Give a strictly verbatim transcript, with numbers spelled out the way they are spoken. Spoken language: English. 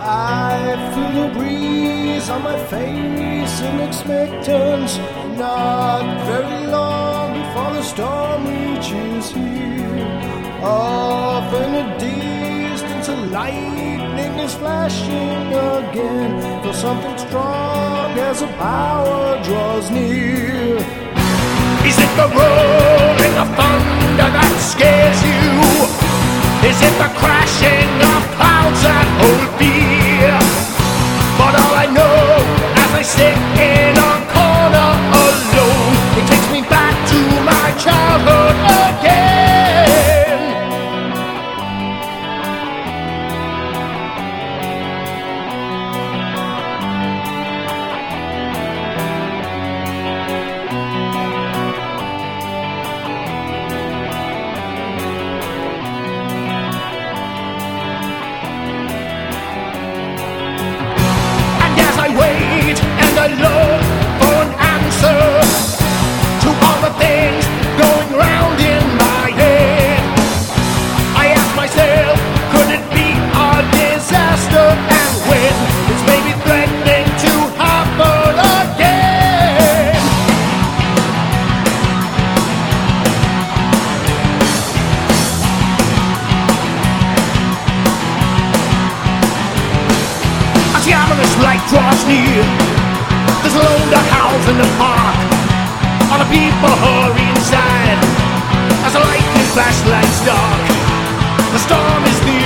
I feel the breeze on my face in expectance. Not very long before the storm reaches here. Off in the distance, a lightning is flashing again. Feel something strong as the power draws near. Is it the rolling of thunder that scares you? Is it the crashing of clouds that hold fear? But all I know as I sit in a corner alone, it takes me back to my childhood again. I look for an answer to all the things going round in my head. I ask myself, could it be a disaster? And when it's maybe threatening to happen again. As the ominous light draws near, there's a lone duck house in the park. All the people hurry inside as the lightning flashlights dark. The storm is near.